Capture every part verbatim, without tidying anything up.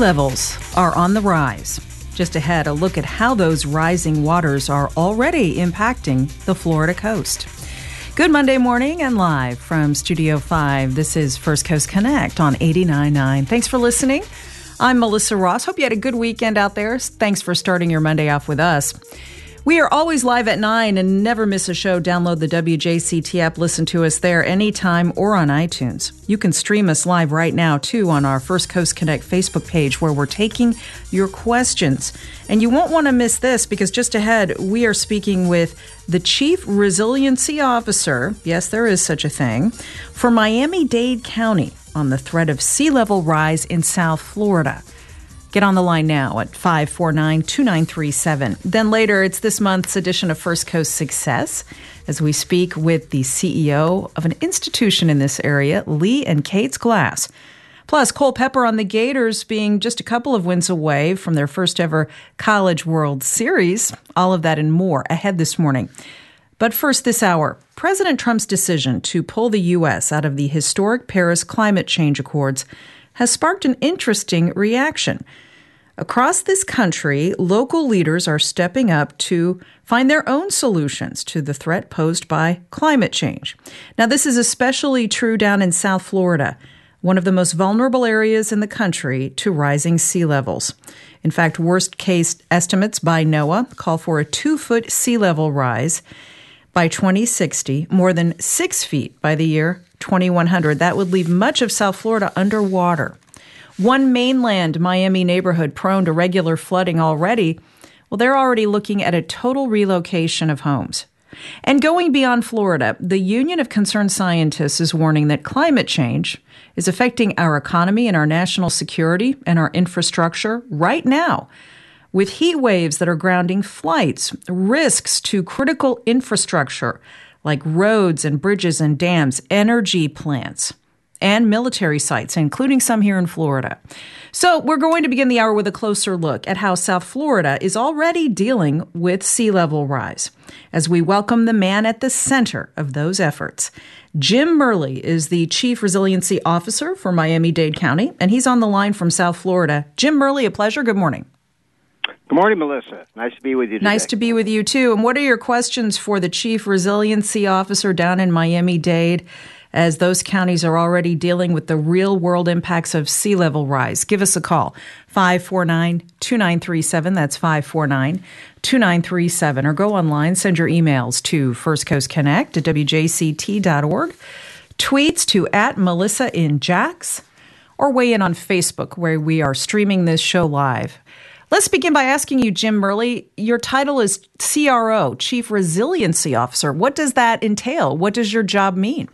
levels are on the rise. Just ahead, a look at how those rising waters are already impacting the Florida coast. Good Monday morning and live from Studio five. This is First Coast Connect on eighty-nine point nine. Thanks for listening. I'm Melissa Ross. Hope you had a good weekend out there. Thanks for starting your Monday off with us. We are always live at nine and never miss a show. Download the W J C T app. Listen to us there anytime or on iTunes. You can stream us live right now, too, on our First Coast Connect Facebook page where we're taking your questions. And you won't want to miss this because just ahead, we are speaking with the Chief Resiliency Officer, yes, there is such a thing, for Miami-Dade County on the threat of sea level rise in South Florida. Get on the line now at five four nine, two nine three seven. Then later, it's this month's edition of First Coast Success as we speak with the C E O of an institution in this area, Lee and Kate's Glass. Plus, Cole Pepper on the Gators being just a couple of wins away from their first ever College World Series. All of that and more ahead this morning. But first this hour, President Trump's decision to pull the U S out of the historic Paris Climate Change Accords has sparked an interesting reaction. Across this country, local leaders are stepping up to find their own solutions to the threat posed by climate change. Now, this is especially true down in South Florida, one of the most vulnerable areas in the country to rising sea levels. In fact, worst-case estimates by NOAA call for a two-foot sea level rise by twenty sixty, more than six feet by the year twenty-one hundred. That would leave much of South Florida underwater. One mainland Miami neighborhood prone to regular flooding already, well, they're already looking at a total relocation of homes. And going beyond Florida, the Union of Concerned Scientists is warning that climate change is affecting our economy and our national security and our infrastructure right now, with heat waves that are grounding flights, risks to critical infrastructure like roads and bridges and dams, energy plants, and military sites, including some here in Florida. So we're going to begin the hour with a closer look at how South Florida is already dealing with sea level rise, as we welcome the man at the center of those efforts. Jim Murley is the Chief Resiliency Officer for Miami-Dade County, and he's on the line from South Florida. Jim Murley, a pleasure. Good morning. Good morning, Melissa. Nice to be with you today. Nice to be with you, too. And what are your questions for the Chief Resiliency Officer down in Miami-Dade, as those counties are already dealing with the real-world impacts of sea level rise? Give us a call, five four nine, two nine three seven. That's five four nine, two nine three seven. Or go online, send your emails to First Coast Connect at W J C T dot org, tweets to at Melissa in Jax, or weigh in on Facebook, where we are streaming this show live. Let's begin by asking you, Jim Murley, your title is C R O, Chief Resiliency Officer. What does that entail? What does your job mean?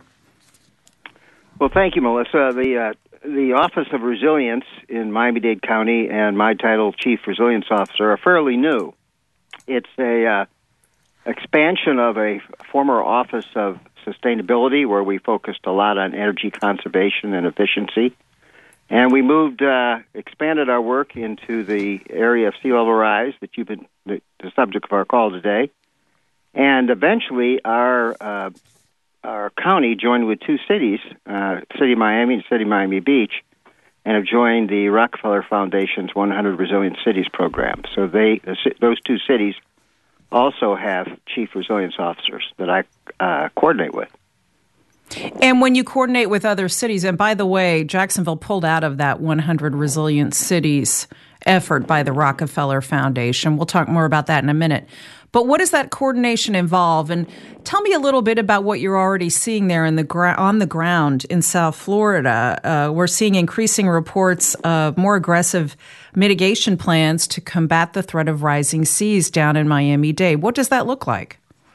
Well, thank you, Melissa. The uh, the Office of Resilience in Miami-Dade County and my title, Chief Resilience Officer, are fairly new. It's a uh, expansion of a former Office of Sustainability, where we focused a lot on energy conservation and efficiency. And we moved, uh, expanded our work into the area of sea level rise that you've been the, the subject of our call today. And eventually, our uh, our county joined with two cities, uh, City of Miami and City of Miami Beach, and have joined the Rockefeller Foundation's one hundred Resilient Cities program. So they those two cities also have chief resilience officers that I uh, coordinate with. And when you coordinate with other cities, and by the way, Jacksonville pulled out of that one hundred Resilient Cities effort by the Rockefeller Foundation. We'll talk more about that in a minute. But what does that coordination involve? And tell me a little bit about what you're already seeing there in the gra- on the ground in South Florida. Uh, we're seeing increasing reports of more aggressive mitigation plans to combat the threat of rising seas down in Miami-Dade. What does that look like?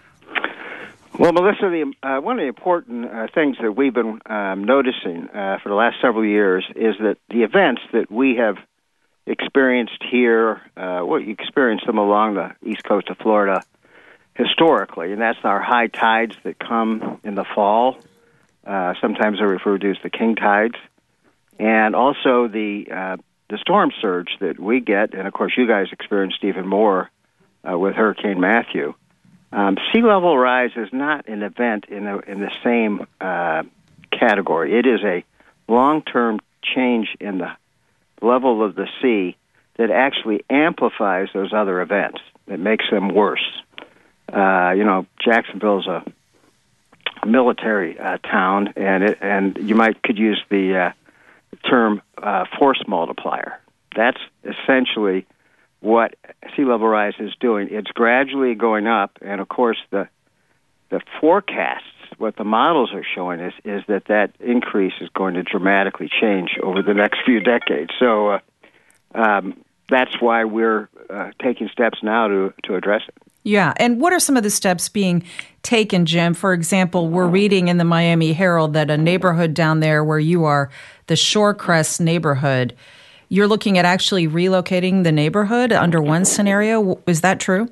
Well, Melissa, the, uh, one of the important uh, things that we've been um, noticing uh, for the last several years is that the events that we have experienced here, uh, well, you experience them along the east coast of Florida historically, and that's our high tides that come in the fall. Uh, sometimes they're referred to as the king tides. And also the uh, the storm surge that we get, and of course you guys experienced even more uh, with Hurricane Matthew. Um, sea level rise is not an event in the, in the same uh, category. It is a long-term change in the level of the sea that actually amplifies those other events. It makes them worse. Uh, you know, Jacksonville's a military uh, town, and it, and you might could use the uh, term uh, force multiplier. That's essentially what sea level rise is doing. It's gradually going up, and of course the the forecasts, what the models are showing is is that that increase is going to dramatically change over the next few decades. So uh, um, that's why we're uh, taking steps now to to address it. Yeah, and what are some of the steps being taken, Jim? For example, we're reading in the Miami Herald that a neighborhood down there where you are, the Shorecrest neighborhood, you're looking at actually relocating the neighborhood under one scenario. Is that true?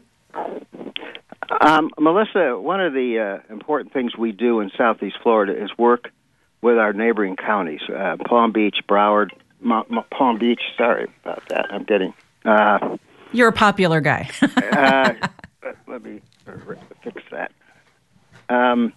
Um, Melissa, one of the uh, important things we do in Southeast Florida is work with our neighboring counties, uh, Palm Beach, Broward, Ma- Ma- Palm Beach. Sorry about that. I'm getting... Uh, You're a popular guy. uh, let me fix that. Um,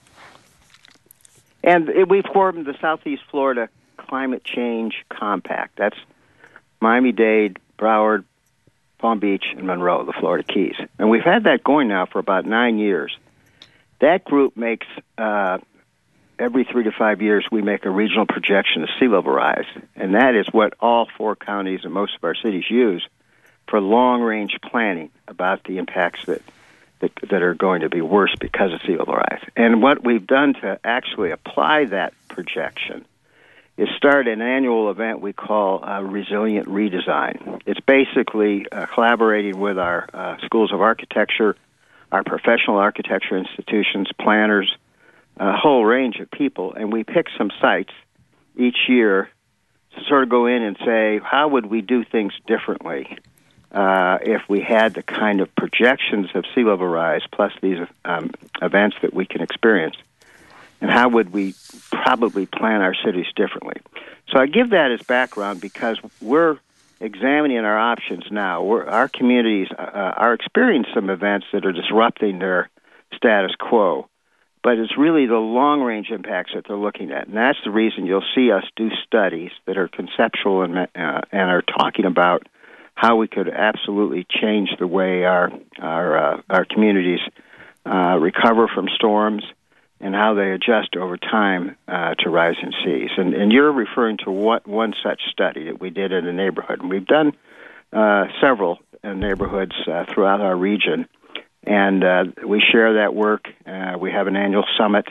and it, we formed the Southeast Florida Climate Change Compact. That's Miami-Dade, Broward, Palm Beach, and Monroe, the Florida Keys. And we've had that going now for about nine years. That group makes, uh, every three to five years, we make a regional projection of sea level rise. And that is what all four counties and most of our cities use for long-range planning about the impacts that, that that are going to be worse because of sea level rise. And what we've done to actually apply that projection is start an annual event we call uh, Resilient Redesign. It's basically uh, collaborating with our uh, schools of architecture, our professional architecture institutions, planners, a whole range of people, and we pick some sites each year to sort of go in and say, how would we do things differently uh, if we had the kind of projections of sea level rise plus these um, events that we can experience? And how would we probably plan our cities differently? So I give that as background because we're examining our options now. We're, our communities uh, are experiencing some events that are disrupting their status quo, but it's really the long-range impacts that they're looking at. And that's the reason you'll see us do studies that are conceptual and, uh, and are talking about how we could absolutely change the way our, our, uh, our communities uh, recover from storms, and how they adjust over time uh, to rising seas. And, and you're referring to what one such study that we did in a neighborhood. And we've done uh, several uh, neighborhoods uh, throughout our region, and uh, we share that work. Uh, we have an annual summit.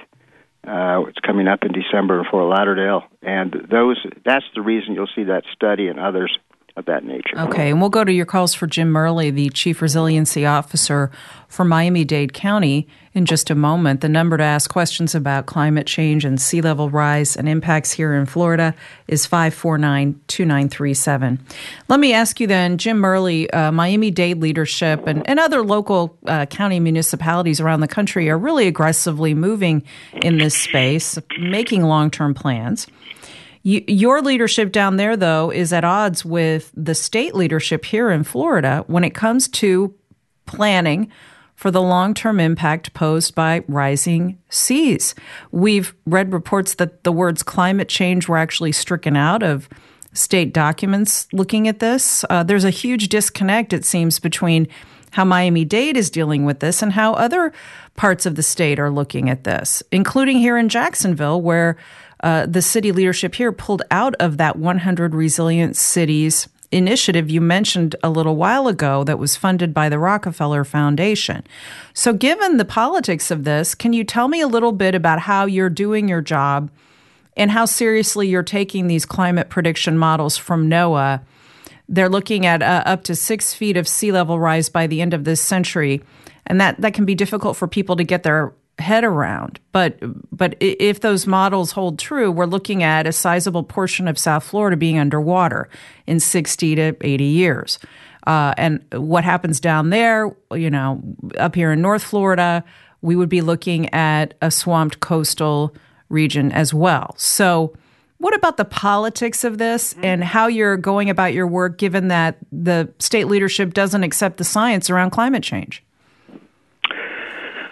Uh, it's coming up in December in Fort Lauderdale, and those that's the reason you'll see that study and others of that nature. Okay, and we'll go to your calls for Jim Murley, the Chief Resiliency Officer for Miami-Dade County, in just a moment. The number to ask questions about climate change and sea level rise and impacts here in Florida is five four nine, two nine three seven. Let me ask you then, Jim Murley, uh, Miami-Dade leadership and, and other local uh, county municipalities around the country are really aggressively moving in this space, making long-term plans. You, your leadership down there, though, is at odds with the state leadership here in Florida when it comes to planning for the long-term impact posed by rising seas. We've read reports that the words climate change were actually stricken out of state documents looking at this. Uh, there's a huge disconnect, it seems, between how Miami-Dade is dealing with this and how other parts of the state are looking at this, including here in Jacksonville, where Uh, the city leadership here pulled out of that one hundred Resilient Cities initiative you mentioned a little while ago that was funded by the Rockefeller Foundation. So given the politics of this, can you tell me a little bit about how you're doing your job and how seriously you're taking these climate prediction models from NOAA? They're looking at uh, up to six feet of sea level rise by the end of this century, and that, that can be difficult for people to get their head around. But but if those models hold true, we're looking at a sizable portion of South Florida being underwater in sixty to eighty years. Uh, and what happens down there, you know, up here in North Florida, we would be looking at a swamped coastal region as well. So what about the politics of this and how you're going about your work, given that the state leadership doesn't accept the science around climate change?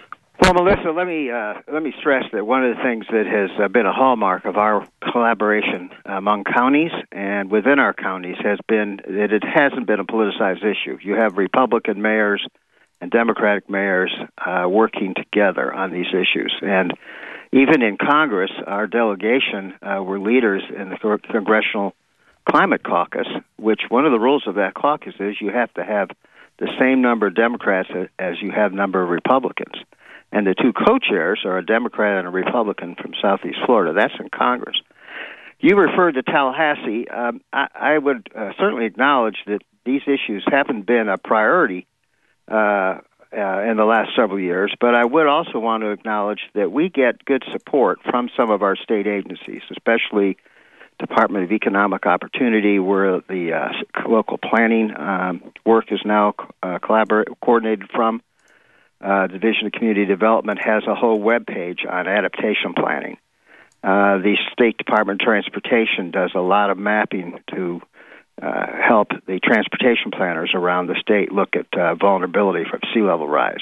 Well, Melissa, let me uh, let me stress that one of the things that has uh, been a hallmark of our collaboration among counties and within our counties has been that it hasn't been a politicized issue. You have Republican mayors and Democratic mayors uh, working together on these issues, and even in Congress, our delegation uh, were leaders in the Congressional Climate Caucus, which one of the rules of that caucus is you have to have the same number of Democrats as you have number of Republicans. And the two co-chairs are a Democrat and a Republican from Southeast Florida. That's in Congress. You referred to Tallahassee. Um, I, I would uh, certainly acknowledge that these issues haven't been a priority uh, uh, in the last several years, but I would also want to acknowledge that we get good support from some of our state agencies, especially Department of Economic Opportunity, where the uh, local planning um, work is now uh, collaborate, coordinated from. Uh, Division of Community Development has a whole web page on adaptation planning. Uh, the State Department of Transportation does a lot of mapping to uh, help the transportation planners around the state look at uh, vulnerability from sea level rise.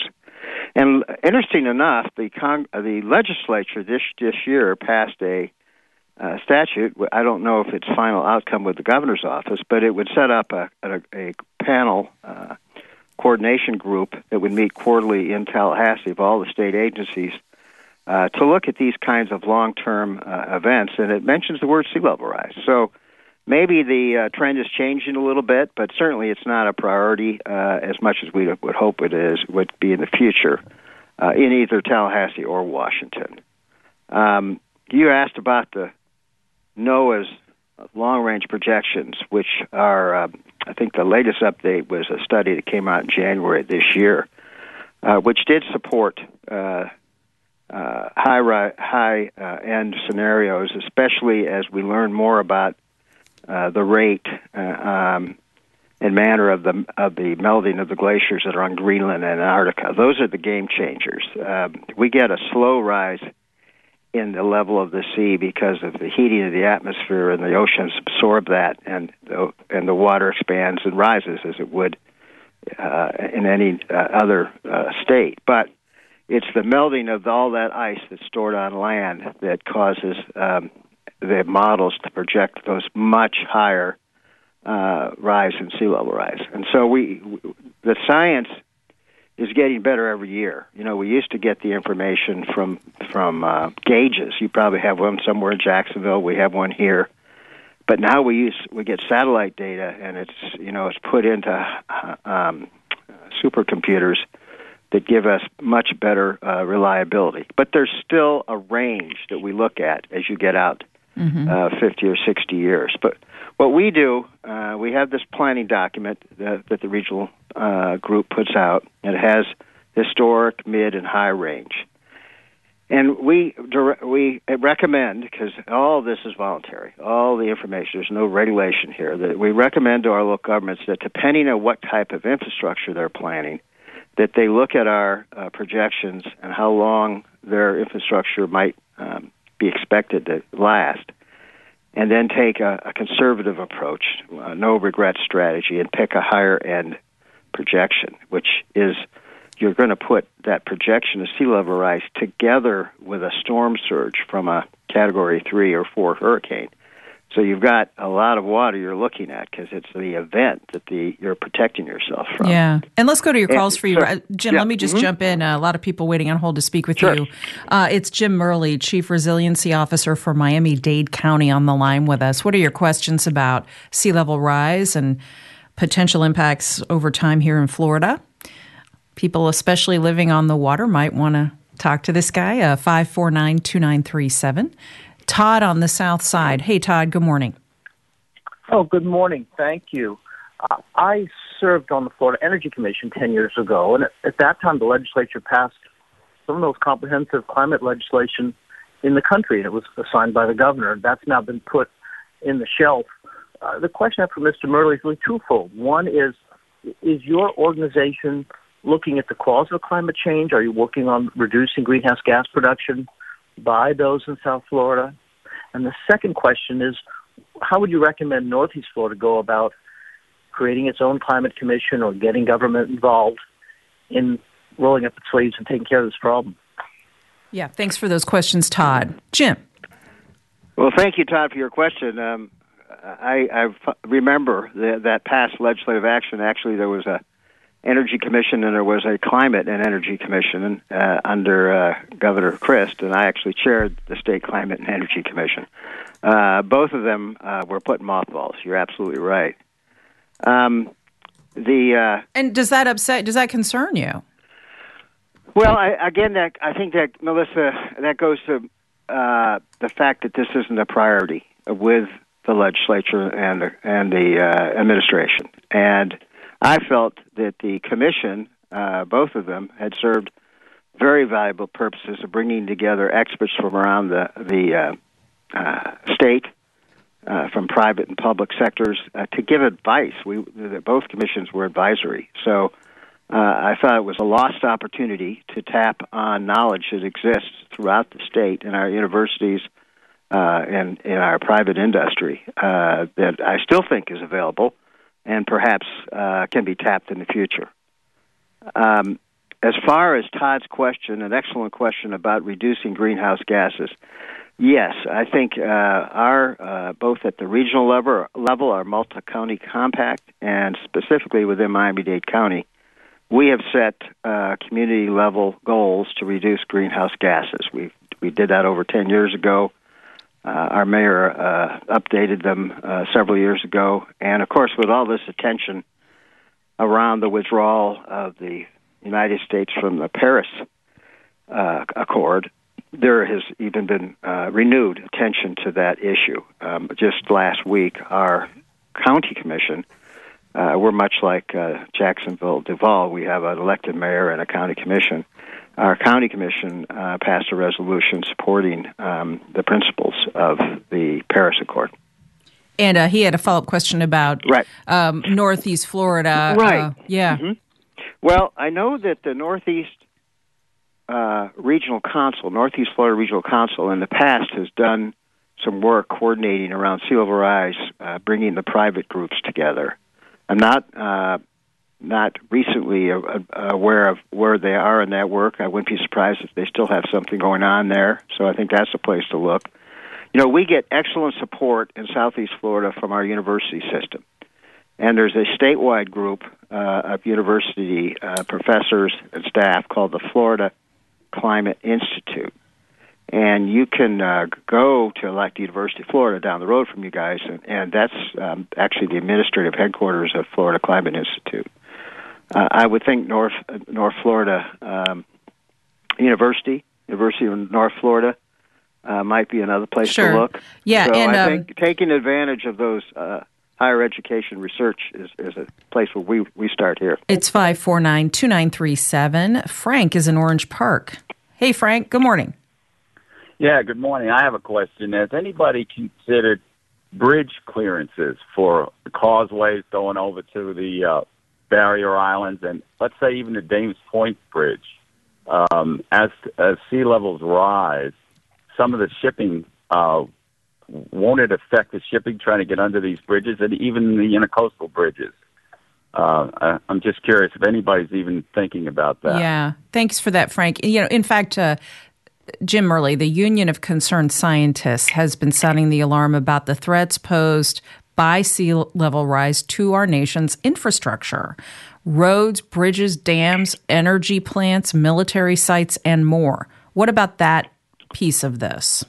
And interesting enough, the Cong- the legislature this this year passed a uh, statute. I don't know if its final outcome with the governor's office, but it would set up a, a, a panel uh, coordination group that would meet quarterly in Tallahassee of all the state agencies uh, to look at these kinds of long-term uh, events, and it mentions the word sea level rise. So maybe the uh, trend is changing a little bit, but certainly it's not a priority uh, as much as we would hope it is would be in the future uh, in either Tallahassee or Washington. Um, you asked about the NOAA's long-range projections, which are, uh, I think the latest update was a study that came out in January this year, uh, which did support uh, uh, high ri- high uh, end scenarios, especially as we learn more about uh, the rate uh, um, and manner of the of the melting of the glaciers that are on Greenland and Antarctica. Those are the game changers. Uh, we get a slow rise in the level of the sea because of the heating of the atmosphere, and the oceans absorb that, and the, and the water expands and rises as it would uh, in any uh, other uh, state. But it's the melting of all that ice that's stored on land that causes um, the models to project those much higher uh, rise in sea level rise. And so we, the science is getting better every year. You know, we used to get the information from from uh, gauges. You probably have one somewhere in Jacksonville. We have one here, but now we use we get satellite data, and it's you know it's put into uh, um, supercomputers that give us much better uh, reliability. But there's still a range that we look at as you get out mm-hmm. uh, fifty or sixty years. But what we do, uh, we have this planning document that, that the regional uh, group puts out. It has historic, mid, and high range. And we we recommend, because all of this is voluntary, all the information, there's no regulation here, that we recommend to our local governments that depending on what type of infrastructure they're planning, that they look at our uh, projections and how long their infrastructure might um, be expected to last, and then take a, a conservative approach, a no-regret strategy, and pick a higher-end projection, which is you're going to put that projection of sea level rise together with a storm surge from a Category three or four hurricane. So you've got a lot of water you're looking at because it's the event that the you're protecting yourself from. Yeah. And let's go to your calls and, for you. so, uh, Jim, yeah. let me just mm-hmm. jump in. Uh, a lot of people waiting on hold to speak with sure. you. Uh, it's Jim Murley, Chief Resiliency Officer for Miami-Dade County, on the line with us. What are your questions about sea level rise and potential impacts over time here in Florida? People, especially living on the water, might want to talk to this guy, uh, five four nine, two nine three seven. Todd on the south side. Hey, Todd, good morning. Oh, good morning. Thank you. Uh, I served on the Florida Energy Commission ten years ago, and at, at that time the legislature passed some of the most comprehensive climate legislation in the country, and it was assigned by the governor. That's now been put in the shelf. Uh, the question I have for Mister Murley is really twofold. One is, is your organization looking at the cause of climate change? Are you working on reducing greenhouse gas production by those in South Florida? And the second question is, how would you recommend Northeast Florida go about creating its own climate commission or getting government involved in rolling up its sleeves and taking care of this problem? Yeah, thanks for those questions, Todd. Jim. Well, thank you, Todd, for your question. Um, I, I f- remember the, that past legislative action. Actually, there was a Energy Commission and there was a Climate and Energy Commission uh, under uh, Governor Christ, and I actually chaired the State Climate and Energy Commission. Uh, both of them uh, were put in mothballs. You're absolutely right. Um, the uh, and does that upset? Does that concern you? Well, I, again, that I think that Melissa, that goes to uh, the fact that this isn't a priority with the legislature and the, and the uh, administration, and I felt that the commission, uh, both of them, had served very valuable purposes of bringing together experts from around the the uh, uh, state, uh, from private and public sectors, uh, to give advice. We both commissions were advisory, so uh, I thought it was a lost opportunity to tap on knowledge that exists throughout the state in our universities uh, and in our private industry uh, that I still think is available and perhaps uh, can be tapped in the future. Um, as far as Todd's question, an excellent question about reducing greenhouse gases, yes, I think uh, our, uh, both at the regional level, level our multi-county compact, and specifically within Miami-Dade County, we have set uh, community-level goals to reduce greenhouse gases. We we did that over ten years ago. Uh, our mayor uh, updated them uh, several years ago. And, of course, with all this attention around the withdrawal of the United States from the Paris uh, Accord, there has even been uh, renewed attention to that issue. Um, just last week, our county commission, uh, we're much like uh, Jacksonville, Duval. We have an elected mayor and a county commission. Our county commission uh, passed a resolution supporting um, the principles of the Paris Accord. And uh, he had a follow-up question about right. um, Northeast Florida. Right. Uh, yeah. Mm-hmm. Well, I know that the Northeast uh, Regional Council, Northeast Florida Regional Council, in the past has done some work coordinating around sea level rise, uh, bringing the private groups together. I'm not... Uh, not recently aware of where they are in that work. I wouldn't be surprised if they still have something going on there, so I think that's a place to look. You know, we get excellent support in Southeast Florida from our university system, and there's a statewide group uh, of university uh, professors and staff called the Florida Climate Institute, and you can uh, go to like the University of Florida down the road from you guys, and, and that's um, actually the administrative headquarters of Florida Climate Institute. Uh, I would think North North Florida um, University, University of North Florida, uh, might be another place sure. to look. Yeah, so and I um, think taking advantage of those uh, higher education research is, is a place where we, we start here. It's five four nine, two nine three seven. Frank is in Orange Park. Hey, Frank, good morning. Yeah, good morning. I have a question. Has anybody considered bridge clearances for causeways going over to the uh, barrier islands and let's say even the Dames Point Bridge? Um, as as sea levels rise, some of the shipping, uh, won't it affect the shipping trying to get under these bridges and even the intercoastal bridges? Uh, I, I'm just curious if anybody's even thinking about that. Yeah, thanks for that, Frank. You know, in fact, uh, Jim Murley, the Union of Concerned Scientists, has been sounding the alarm about the threats posed by sea level rise to our nation's infrastructure. Roads, bridges, dams, energy plants, military sites, and more. What about that piece of this?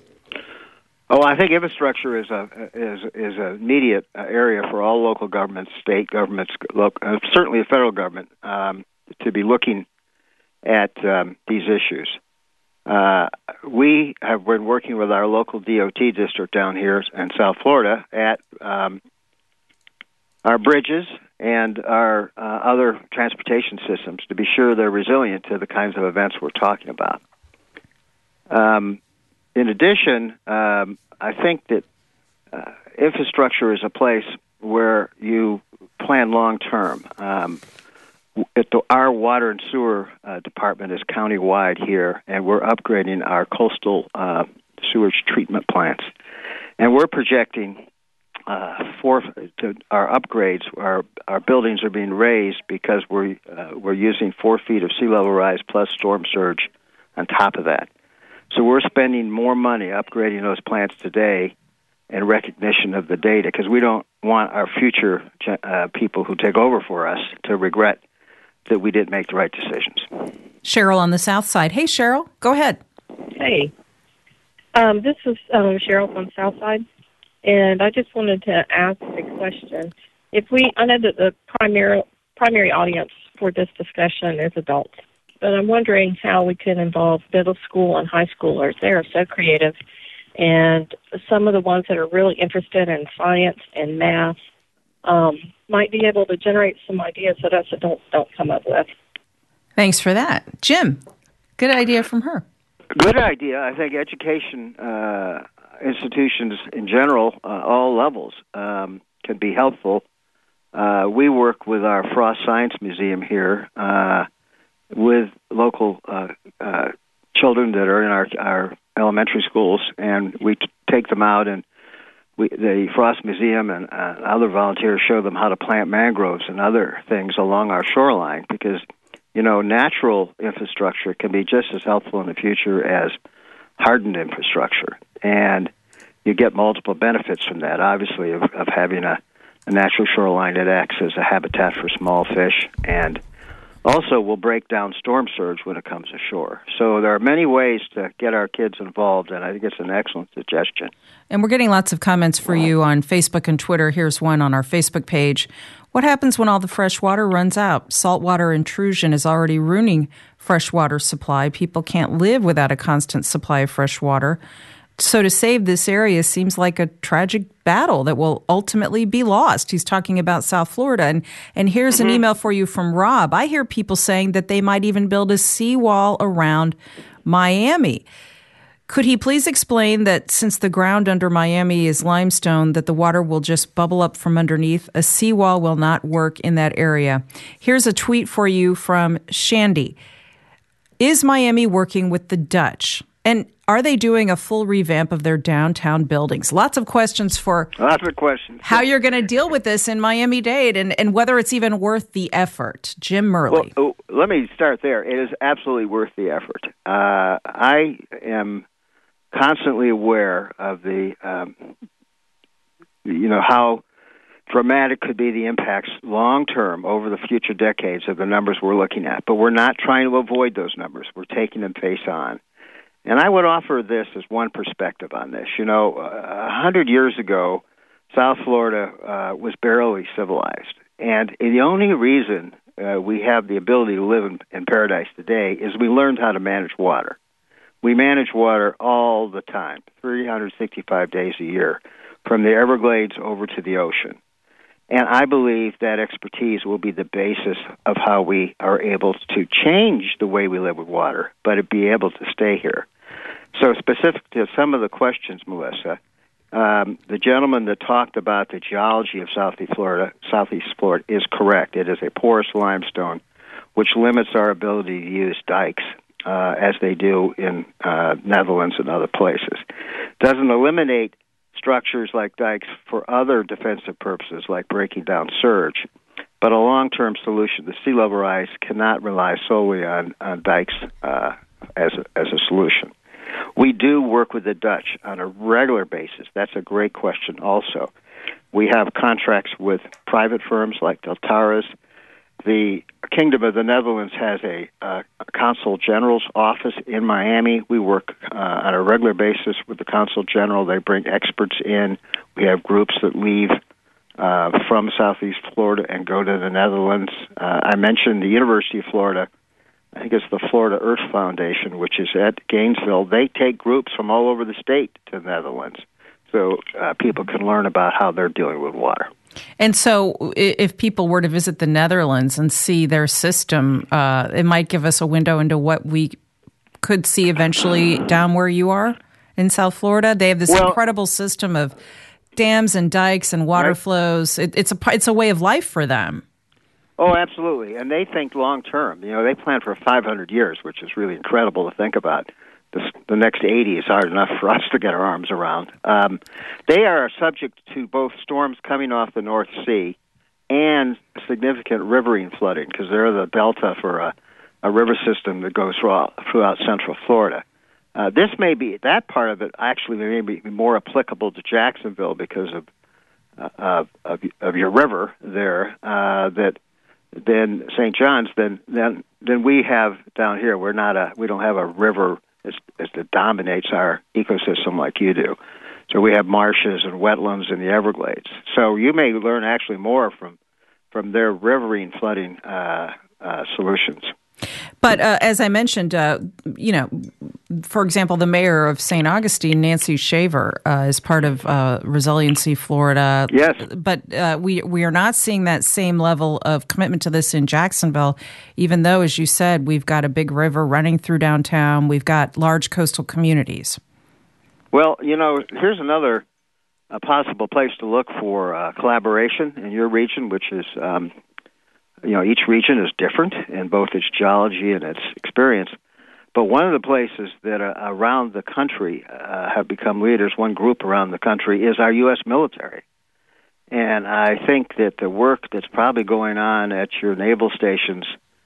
Oh, I think infrastructure is a is is an immediate area for all local governments, state governments, local, uh, certainly the federal government, um, to be looking at um, these issues. Uh, we have been working with our local D O T district down here in South Florida at um, our bridges and our uh, other transportation systems to be sure they're resilient to the kinds of events we're talking about. Um, in addition, um, I think that uh, infrastructure is a place where you plan long term. Um, At the, our water and sewer uh, department is county-wide here, and we're upgrading our coastal uh, sewage treatment plants. And we're projecting uh, four to our upgrades. Our our buildings are being raised because we're uh, we're using four feet of sea level rise plus storm surge on top of that. So we're spending more money upgrading those plants today in recognition of the data, because we don't want our future uh, people who take over for us to regret that we didn't make the right decisions. Cheryl on the south side. Hey, Cheryl, go ahead. Hey, um, this is um, Cheryl from Southside, and I just wanted to ask a question. If we, I know that the primary primary audience for this discussion is adults, but I'm wondering how we could involve middle school and high schoolers. They are so creative, and some of the ones that are really interested in science and math um, might be able to generate some ideas that us adults don't come up with. Thanks for that. Jim, good idea from her. Good idea. I think education uh, institutions in general, uh, all levels, um, can be helpful. Uh, we work with our Frost Science Museum here uh, with local uh, uh, children that are in our, our elementary schools, and we t- take them out, and we, the Frost Museum and uh, other volunteers show them how to plant mangroves and other things along our shoreline, because you know, natural infrastructure can be just as helpful in the future as hardened infrastructure. And you get multiple benefits from that, obviously, of, of having a, a natural shoreline that acts as a habitat for small fish, and also will break down storm surge when it comes ashore. So there are many ways to get our kids involved, and I think it's an excellent suggestion. And we're getting lots of comments for you on Facebook and Twitter. Here's one on our Facebook page. What happens when all the fresh water runs out? Saltwater intrusion is already ruining freshwater supply. People can't live without a constant supply of fresh water. So to save this area seems like a tragic battle that will ultimately be lost. He's talking about South Florida. And, and here's mm-hmm. an email for you from Rob. I hear people saying that they might even build a seawall around Miami. Could he please explain that since the ground under Miami is limestone, that the water will just bubble up from underneath? A seawall will not work in that area. Here's a tweet for you from Shandy. Is Miami working with the Dutch? And are they doing a full revamp of their downtown buildings? Lots of questions for Lots of questions. How you're going to deal with this in Miami-Dade, and, and whether it's even worth the effort. Jim Murley. Well, oh, let me start there. It is absolutely worth the effort. Uh, I am constantly aware of the, um, you know, how dramatic could be the impacts long-term over the future decades of the numbers we're looking at. But we're not trying to avoid those numbers. We're taking them face on. And I would offer this as one perspective on this. You know, a hundred years ago, South Florida uh, was barely civilized. And the only reason uh, we have the ability to live in, in paradise today is we learned how to manage water. We manage water all the time, three hundred sixty-five days a year, from the Everglades over to the ocean. And I believe that expertise will be the basis of how we are able to change the way we live with water, but it be able to stay here. So specific to some of the questions, Melissa, um, the gentleman that talked about the geology of Southeast Florida, Southeast Florida is correct. It is a porous limestone, which limits our ability to use dikes. Uh, as they do in uh, Netherlands and other places. Doesn't eliminate structures like dikes for other defensive purposes, like breaking down surge. But a long-term solution, the sea level rise, cannot rely solely on, on dikes uh, as, a, as a solution. We do work with the Dutch on a regular basis. That's a great question also. We have contracts with private firms like Deltares. The Kingdom of the Netherlands has a, uh, a consul general's office in Miami. We work uh, on a regular basis with the consul general. They bring experts in. We have groups that leave uh, from Southeast Florida and go to the Netherlands. Uh, I mentioned the University of Florida. I think it's the Florida Earth Foundation, which is at Gainesville. They take groups from all over the state to the Netherlands, so uh, people can learn about how they're dealing with water. And so if people were to visit the Netherlands and see their system, uh, it might give us a window into what we could see eventually down where you are in South Florida. They have this well, incredible system of dams and dikes and water right. flows. It, it's a it's a way of life for them. Oh, absolutely. And they think long term. You know, they plan for five hundred years, which is really incredible to think about. This, the next eighty is hard enough for us to get our arms around. Um, they are subject to both storms coming off the North Sea and significant riverine flooding, because they're the delta for a, a river system that goes throughout, throughout central Florida. Uh, this may be, that part of it actually may be more applicable to Jacksonville because of uh, of, of your river there, uh, that than Saint John's than than than we have down here. We're not a we don't have a river as, as that dominates our ecosystem like you do. So we have marshes and wetlands in the Everglades. So you may learn actually more from from their riverine flooding uh, uh, solutions. But uh, as I mentioned, uh, you know, for example, the mayor of Saint Augustine, Nancy Shaver, uh, is part of uh, Resiliency Florida. Yes. But uh, we we are not seeing that same level of commitment to this in Jacksonville, even though, as you said, we've got a big river running through downtown. We've got large coastal communities. Well, you know, here's another uh, possible place to look for uh, collaboration in your region, which is um, you know, each region is different in both its geology and its experience. But one of the places that uh, around the country uh, have become leaders, one group around the country, is our U S military. And I think that the work that's probably going on at your naval stations,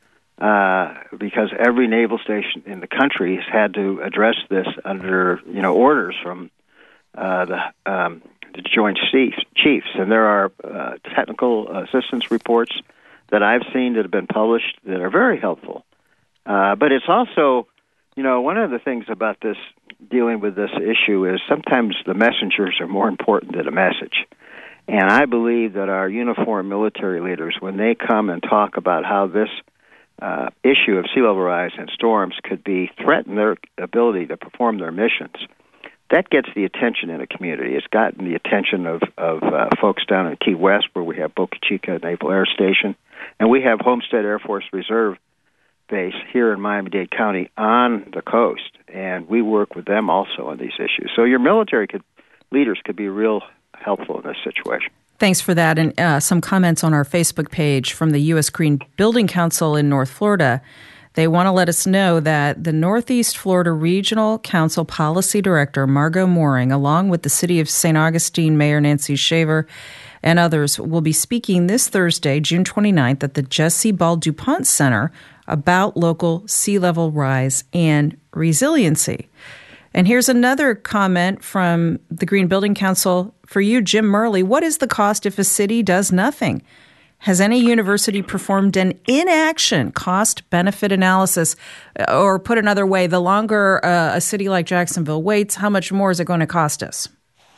uh, because every naval station in the country has had to address this under, you know, orders from uh, the, um, the Joint Chiefs. And there are uh, technical assistance reports that I've seen that have been published that are very helpful. Uh, but it's also, you know, one of the things about this, dealing with this issue, is sometimes the messengers are more important than a message. And I believe that our uniformed military leaders, when they come and talk about how this uh, issue of sea level rise and storms could be threaten their ability to perform their missions, that gets the attention in a community. It's gotten the attention of, of uh, folks down in Key West, where we have Boca Chica Naval Air Station, and we have Homestead Air Force Reserve Base here in Miami-Dade County on the coast, and we work with them also on these issues. So your military could, leaders could be real helpful in this situation. Thanks for that. And uh, some comments on our Facebook page from the U S Green Building Council in North Florida. They want to let us know that the Northeast Florida Regional Council Policy Director, Margot Mooring, along with the City of Saint Augustine Mayor Nancy Shaver and others, will be speaking this Thursday, June twenty-ninth, at the Jesse Ball DuPont Center about local sea level rise and resiliency. And here's another comment from the Green Building Council for you, Jim Murley. What is the cost if a city does nothing? Has any university performed an inaction cost-benefit analysis? Or put another way, the longer uh, a city like Jacksonville waits, how much more is it going to cost us?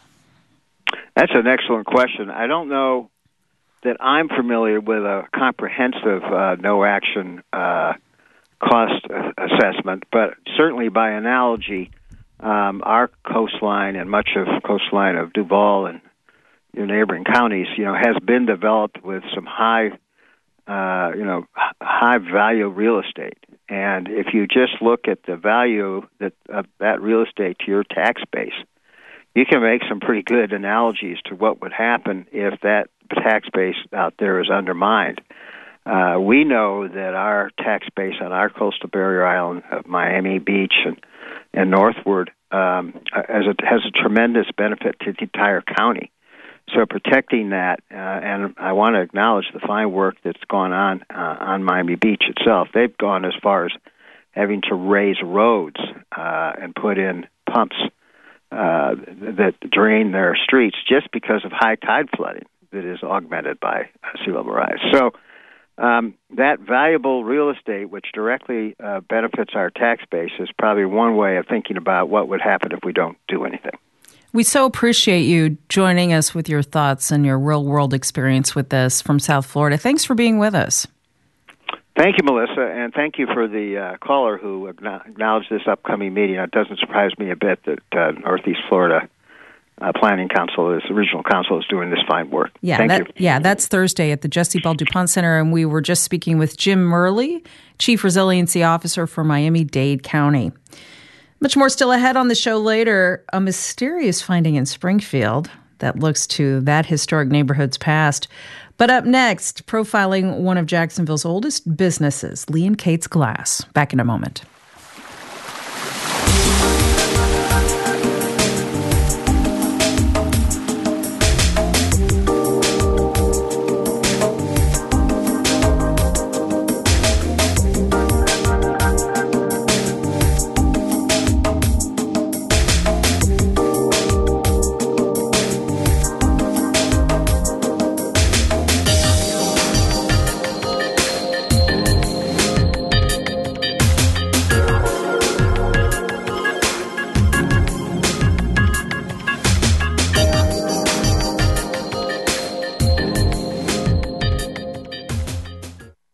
That's an excellent question. I don't know that I'm familiar with a comprehensive uh, no-action uh, cost assessment, but certainly by analogy, um, our coastline and much of coastline of Duval and your neighboring counties, you know, has been developed with some high, uh, you know, high value real estate. And if you just look at the value that of that real estate to your tax base, you can make some pretty good analogies to what would happen if that tax base out there is undermined. Uh, we know that our tax base on our coastal barrier island of Miami Beach and, and northward um, has, a, has a tremendous benefit to the entire county. So protecting that, uh, and I want to acknowledge the fine work that's gone on uh, on Miami Beach itself. They've gone as far as having to raise roads uh, and put in pumps uh, that drain their streets just because of high tide flooding that is augmented by sea level rise. So um, that valuable real estate, which directly uh, benefits our tax base, is probably one way of thinking about what would happen if we don't do anything. We so appreciate you joining us with your thoughts and your real-world experience with this from South Florida. Thanks for being with us. Thank you, Melissa, and thank you for the uh, caller who acknowledged this upcoming meeting. It doesn't surprise me a bit that uh, Northeast Florida uh, Planning Council, this regional council, is doing this fine work. Yeah, thank that, you. Yeah, that's Thursday at the Jesse Ball DuPont Center, and we were just speaking with Jim Murley, Chief Resiliency Officer for Miami-Dade County. Much more still ahead on the show later. A mysterious finding in Springfield that looks to that historic neighborhood's past. But up next, profiling one of Jacksonville's oldest businesses, Lee and Kate's Glass. Back in a moment.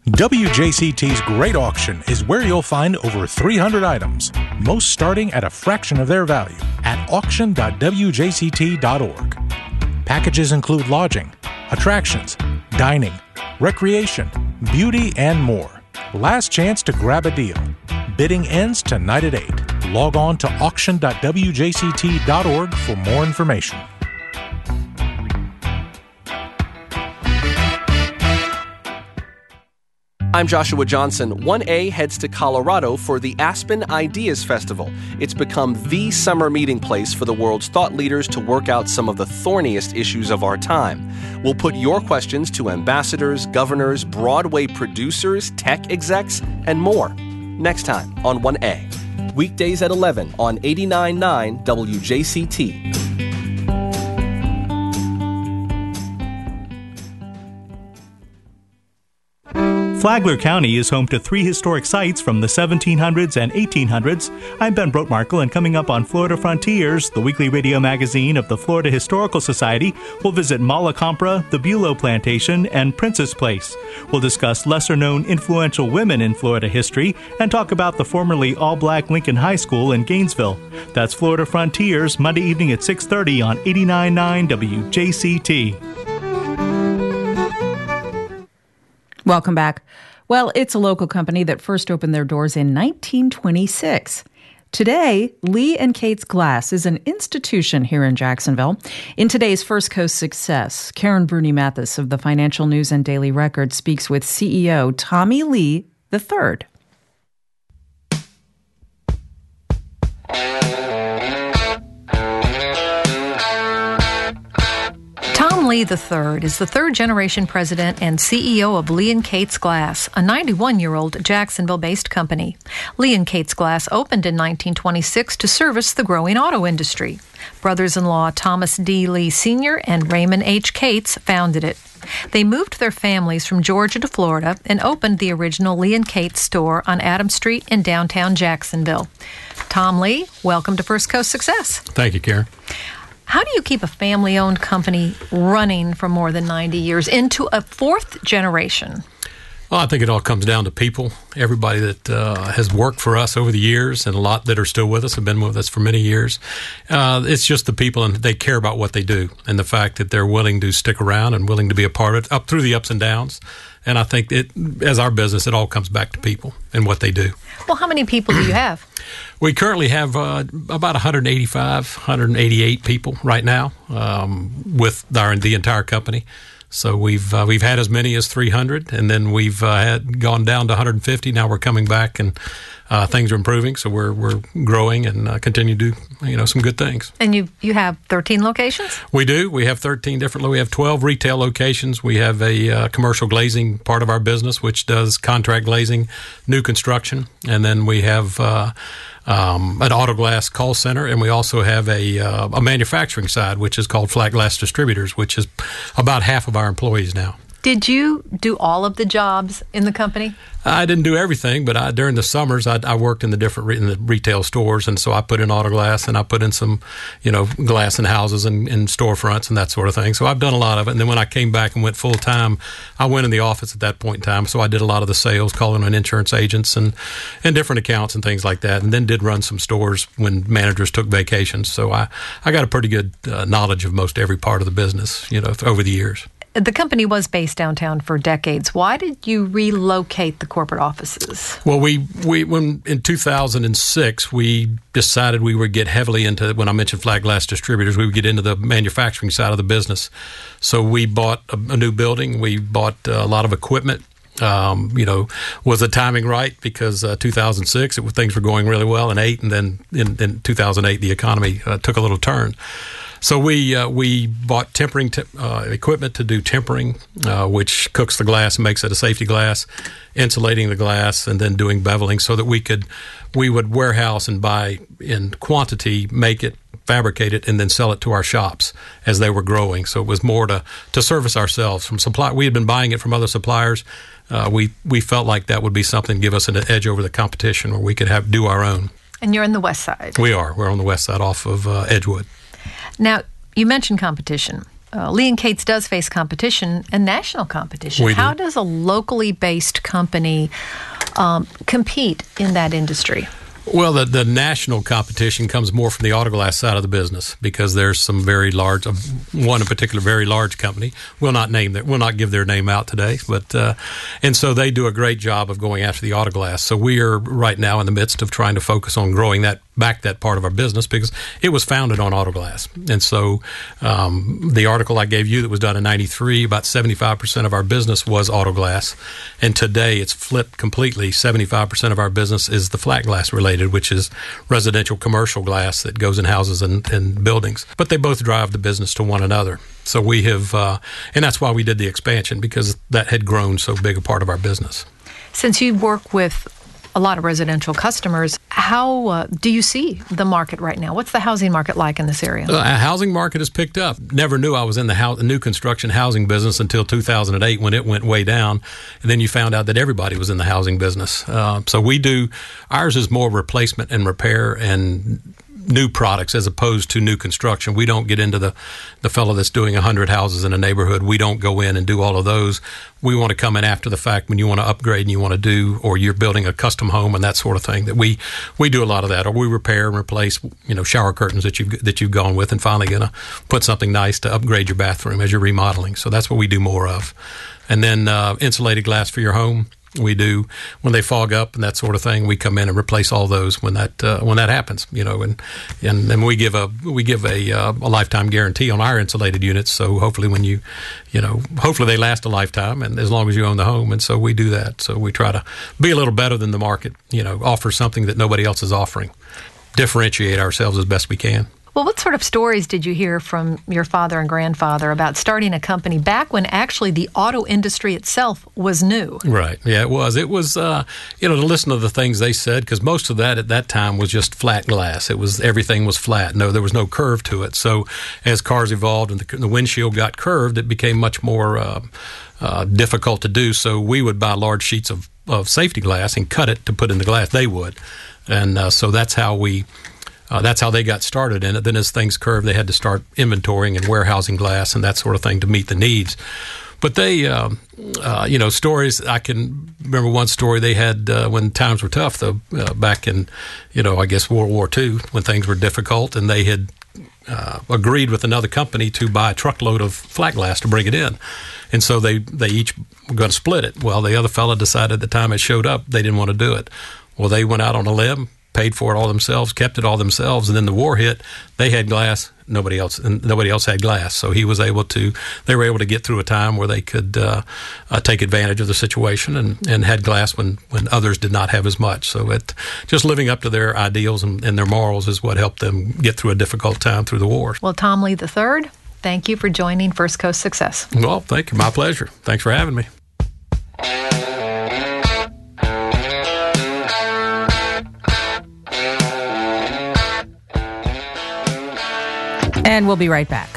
W J C T's Great Auction is where you'll find over three hundred items, most starting at a fraction of their value, at auction dot w j c t dot org. Packages include lodging, attractions, dining, recreation, beauty, and more. Last chance to grab a deal. Bidding ends tonight at eight. Log on to auction dot w j c t dot org for more information. I'm Joshua Johnson. one A heads to Colorado for the Aspen Ideas Festival. It's become the summer meeting place for the world's thought leaders to work out some of the thorniest issues of our time. We'll put your questions to ambassadors, governors, Broadway producers, tech execs, and more. Next time on one A. Weekdays at eleven on eighty-nine point nine W J C T. Flagler County is home to three historic sites from the seventeen hundreds and eighteen hundreds. I'm Ben Brotmarkle, and coming up on Florida Frontiers, the weekly radio magazine of the Florida Historical Society, we'll visit Malacompra, the Bulow Plantation, and Princess Place. We'll discuss lesser-known influential women in Florida history and talk about the formerly all-black Lincoln High School in Gainesville. That's Florida Frontiers, Monday evening at six thirty on eighty-nine point nine W J C T. Welcome back. Well, it's a local company that first opened their doors in nineteen twenty-six. Today, Lee and Kate's Glass is an institution here in Jacksonville. In today's First Coast Success, Karen Bruni Mathis of the Financial News and Daily Record speaks with C E O Tommy Lee the third. Tom Lee the third is the third-generation president and C E O of Lee and Kate's Glass, a ninety-one-year-old Jacksonville-based company. Lee and Kate's Glass opened in nineteen twenty-six to service the growing auto industry. Brothers-in-law Thomas D. Lee Senior and Raymond H. Cates founded it. They moved their families from Georgia to Florida and opened the original Lee and Kate's store on Adams Street in downtown Jacksonville. Tom Lee, welcome to First Coast Success. Thank you, Karen. How do you keep a family-owned company running for more than ninety years into a fourth generation? Well, I think it all comes down to people. Everybody that uh, has worked for us over the years, and a lot that are still with us, have been with us for many years. Uh, it's just the people, and they care about what they do, and the fact that they're willing to stick around and willing to be a part of it, up through the ups and downs. And I think it, as our business, it all comes back to people and what they do. Well, how many people do you have? We currently have uh, about one hundred eighty-five, one hundred eighty-eight people right now um, with our, the entire company. So we've uh, we've had as many as three hundred, and then we've uh, had gone down to one hundred fifty. Now we're coming back, and uh, things are improving. So we're we're growing and uh, continue to do you know some good things. And you you have thirteen locations? We do. We have thirteen different. We have twelve retail locations. We have a uh, commercial glazing part of our business, which does contract glazing, new construction, and then we have. Uh, Um, an auto glass call center, and we also have a uh, a manufacturing side, which is called Flat Glass Distributors, which is about half of our employees now. Did you do all of the jobs in the company? I didn't do everything, but I, during the summers, I, I worked in the different re- in the retail stores, and so I put in auto glass, and I put in some, you know, glass in houses and in storefronts and that sort of thing. So I've done a lot of it. And then when I came back and went full time, I went in the office at that point in time. So I did a lot of the sales, calling on insurance agents and and different accounts and things like that. And then did run some stores when managers took vacations. So I I got a pretty good uh, knowledge of most every part of the business, you know, over the years. The company was based downtown for decades. Why did you relocate the corporate offices? Well, we, we when in two thousand six, we decided we would get heavily into, when I mentioned Flat Glass Distributors, we would get into the manufacturing side of the business. So we bought a, a new building. We bought a lot of equipment. Um, you know, was the timing right? Because uh, two thousand six, it, things were going really well in eight, and then in, in two thousand eight, the economy uh, took a little turn. So we uh, we bought tempering te- uh, equipment to do tempering, uh, which cooks the glass and makes it a safety glass, insulating the glass, and then doing beveling, so that we could we would warehouse and buy in quantity, make it, fabricate it, and then sell it to our shops as they were growing. So it was more to to service ourselves from supply. We had been buying it from other suppliers. Uh, we we felt like that would be something to give us an edge over the competition, where we could have do our own. And you're on the west side. We are. We're on the west side, off of uh, Edgewood. Now, you mentioned competition. uh, Lee and Kate's does face competition and national competition. We do. How does a locally based company um, compete in that industry? Well, the, the national competition comes more from the auto glass side of the business because there's some very large, uh, one in particular, very large company. We'll not name that. We'll not give their name out today, but uh, and so they do a great job of going after the auto glass. So we are right now in the midst of trying to focus on growing that back that part of our business because it was founded on auto glass. And so um, the article I gave you that was done in ninety-three, about seventy-five percent of our business was auto glass, and today it's flipped completely. seventy-five percent of our business is the flat glass related, which is residential commercial glass that goes in houses and, and buildings. But they both drive the business to one another. So we have, uh, and that's why we did the expansion, because that had grown so big a part of our business. Since you work with a lot of residential customers, how uh, do you see the market right now? What's the housing market like in this area? The uh, housing market has picked up. Never knew I was in the, house, the new construction housing business until two thousand eight when it went way down. And then you found out that everybody was in the housing business. Uh, so we do, ours is more replacement and repair and new products as opposed to new construction. We don't get into the, the fellow that's doing one hundred houses in a neighborhood. We don't go in and do all of those. We want to come in after the fact when you want to upgrade and you want to do, or you're building a custom home and that sort of thing. That we we do a lot of that, or we repair and replace, you know, shower curtains that you've that you've gone with, and finally going to put something nice to upgrade your bathroom as you're remodeling. So that's what we do more of. And then uh, insulated glass for your home. We do when they fog up and that sort of thing. We come in and replace all those when that uh, when that happens, you know, and and then we give a we give a uh, a lifetime guarantee on our insulated units. So hopefully when you, you know, hopefully they last a lifetime, and as long as you own the home. And so we do that. So we try to be a little better than the market, you know, offer something that nobody else is offering, differentiate ourselves as best we can. Well, what sort of stories did you hear from your father and grandfather about starting a company back when actually the auto industry itself was new? Right. Yeah, it was. It was, uh, you know, to listen to the things they said, because most of that at that time was just flat glass. It was, everything was flat. No, there was no curve to it. So as cars evolved and the, the windshield got curved, it became much more uh, uh, difficult to do. So we would buy large sheets of, of safety glass and cut it to put in the glass. They would. And uh, so that's how we... Uh, that's how they got started in it. Then as things curved, they had to start inventorying and warehousing glass and that sort of thing to meet the needs. But they, uh, uh, you know, stories, I can remember one story they had uh, when times were tough, though, uh, back in, you know, I guess World War Two, when things were difficult, and they had uh, agreed with another company to buy a truckload of flat glass to bring it in. And so they, they each were going to split it. Well, the other fellow decided the time it showed up, they didn't want to do it. Well, they went out on a limb, paid for it all themselves, kept it all themselves, and then the war hit. They had glass, nobody else, and nobody else had glass. So he was able to. They were able to get through a time where they could uh, uh, take advantage of the situation and, and had glass when, when others did not have as much. So it just living up to their ideals and, and their morals is what helped them get through a difficult time through the war. Well, Tom Lee the third, thank you for joining First Coast Success. Well, thank you. My pleasure. Thanks for having me. And we'll be right back.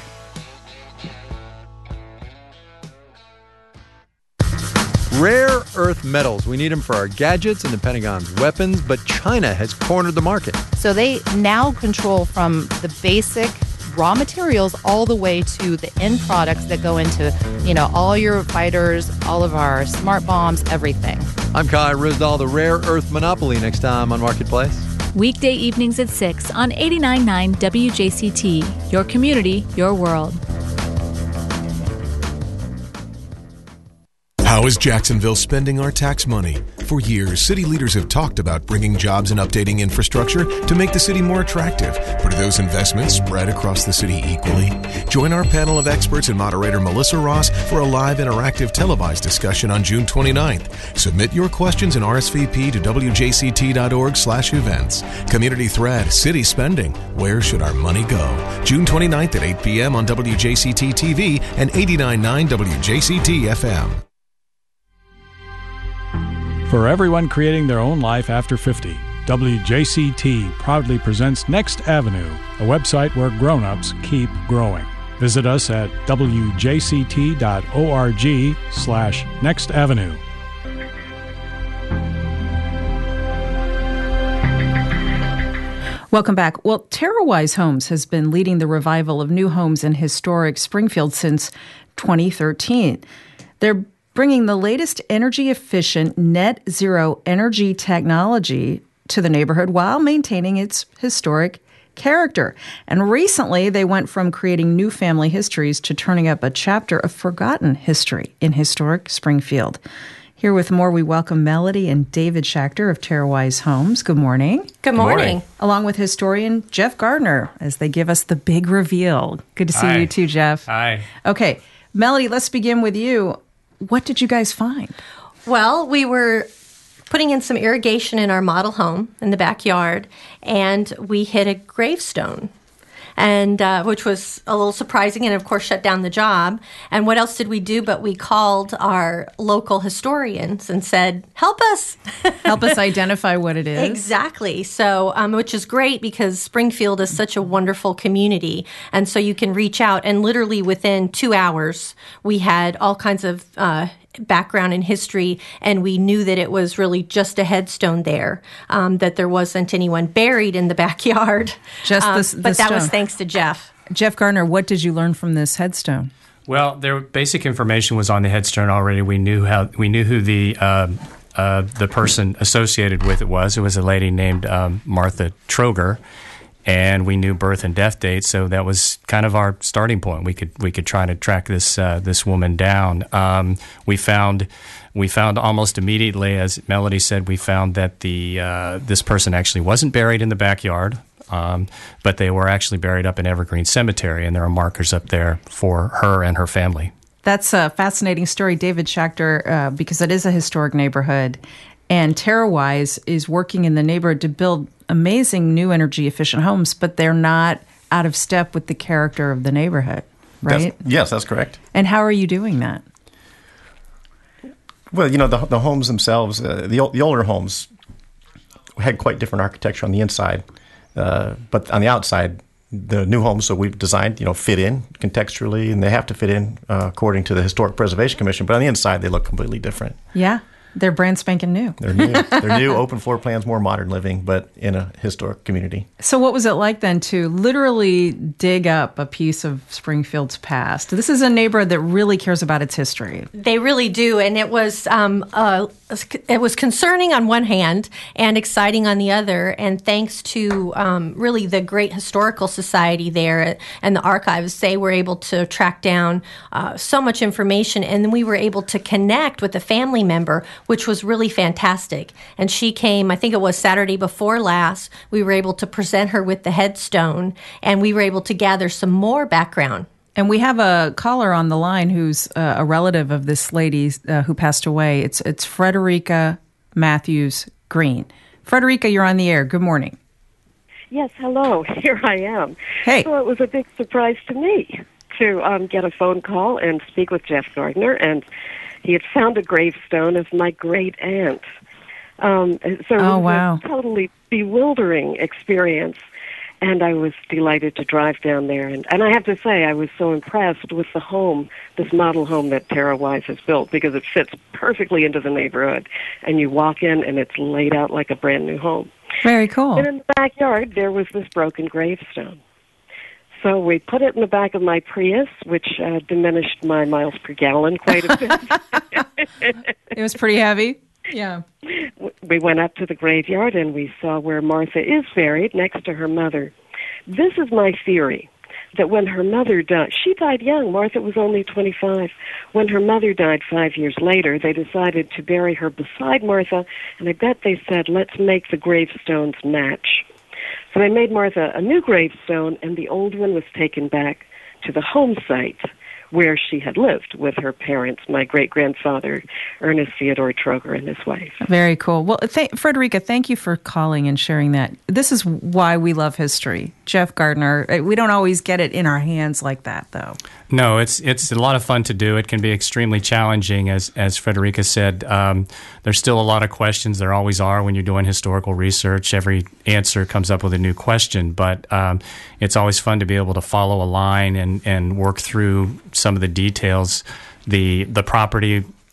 Rare earth metals. We need them for our gadgets and the Pentagon's weapons, but China has cornered the market. So they now control from the basic raw materials all the way to the end products that go into, you know, all your fighters, all of our smart bombs, everything. I'm Kai Rizdal, the rare earth monopoly, next time on Marketplace. Weekday evenings at six on eighty-nine point nine W J C T. Your community, your world. How is Jacksonville spending our tax money? For years, city leaders have talked about bringing jobs and updating infrastructure to make the city more attractive. But are those investments spread across the city equally? Join our panel of experts and moderator Melissa Ross for a live interactive televised discussion on June twenty-ninth. Submit your questions and R S V P to W J C T dot org slash events. Community Thread, City Spending. Where should our money go? June twenty-ninth at eight p.m. on W J C T T V and eighty-nine point nine W J C T F M. For everyone creating their own life after fifty, W J C T proudly presents Next Avenue, a website where grown-ups keep growing. Visit us at W J C T dot org slash Next Avenue. Welcome back. Well, TerraWise Homes has been leading the revival of new homes in historic Springfield since twenty thirteen. They're bringing the latest energy-efficient net zero energy technology to the neighborhood while maintaining its historic character. And recently, they went from creating new family histories to turning up a chapter of forgotten history in historic Springfield. Here with more, we welcome Melody and David Schachter of TerraWise Homes. Good morning. Good morning. Along with historian Jeff Gardner, as they give us the big reveal. Good to see Hi. you too, Jeff. Hi. Okay, Melody, let's begin with you. What did you guys find? Well, we were putting in some irrigation in our model home in the backyard, and we hit a gravestone, and uh, which was a little surprising and, of course, shut down the job. And what else did we do? But we called our local historians and said, help us. Help us identify what it is. Exactly. So, um, which is great because Springfield is such a wonderful community. And so you can reach out, and literally within two hours, we had all kinds of uh, background and history, and we knew that it was really just a headstone there, um, that there wasn't anyone buried in the backyard. Just um, this, But this that stone. was thanks to Jeff. Jeff Gardner, what did you learn from this headstone? Well, their basic information was on the headstone already. We knew how we knew who the uh, uh, the person associated with it was. It was a lady named um, Martha Troger, and we knew birth and death dates. So that was kind of our starting point. We could we could try to track this uh, this woman down. Um, we found. We found almost immediately, as Melody said, we found that the uh, this person actually wasn't buried in the backyard, um, but they were actually buried up in Evergreen Cemetery, and there are markers up there for her and her family. That's a fascinating story, David Schachter, uh, because it is a historic neighborhood, and TerraWise is working in the neighborhood to build amazing new energy-efficient homes, but they're not out of step with the character of the neighborhood, right? That's, yes, that's correct. And how are you doing that? Well, you know, the the homes themselves, uh, the the older homes had quite different architecture on the inside, uh, but on the outside, the new homes that we've designed, you know, fit in contextually, and they have to fit in uh, according to the Historic Preservation Commission. But on the inside, they look completely different. Yeah, they're brand spanking new. They're new. They're new, open floor plans, more modern living, but in a historic community. So what was it like then to literally dig up a piece of Springfield's past? This is a neighborhood that really cares about its history. They really do, and it was um, uh, it was concerning on one hand and exciting on the other. And thanks to um, really the great historical society there and the archives, they were able to track down uh, so much information, and then we were able to connect with a family member, which was really fantastic. And she came, I think it was Saturday before last. We were able to present her with the headstone, and we were able to gather some more background. And we have a caller on the line who's uh, a relative of this lady uh, who passed away. It's it's Frederica Matthews Green. Frederica, you're on the air. Good morning. Yes, hello. Here I am. Hey. So it was a big surprise to me to um, get a phone call and speak with Jeff Gardner, and he had found a gravestone of my great aunt. Um, so it Oh, was wow. a totally bewildering experience. And I was delighted to drive down there. And, and I have to say, I was so impressed with the home, this model home that TerraWise has built, because it fits perfectly into the neighborhood. And you walk in, and it's laid out like a brand-new home. Very cool. And in the backyard, there was this broken gravestone. So we put it in the back of my Prius, which uh, diminished my miles per gallon quite a bit. It was pretty heavy. Yeah. We went up to the graveyard, and we saw where Martha is buried next to her mother. This is my theory, that when her mother died, she died young. Martha was only twenty-five. When her mother died five years later, they decided to bury her beside Martha, and I bet they said, let's make the gravestones match. So they made Martha a new gravestone, and the old one was taken back to the home site where she had lived with her parents, my great-grandfather, Ernest Theodore Troger, and his wife. Very cool. Well, th- Frederica, thank you for calling and sharing that. This is why we love history. Jeff Gardner, we don't always get it in our hands like that, though. No, it's it's a lot of fun to do. It can be extremely challenging, as as Frederica said. Um, there's still a lot of questions. There always are when you're doing historical research. Every answer comes up with a new question, but um, it's always fun to be able to follow a line and, and work through some of the details. The the property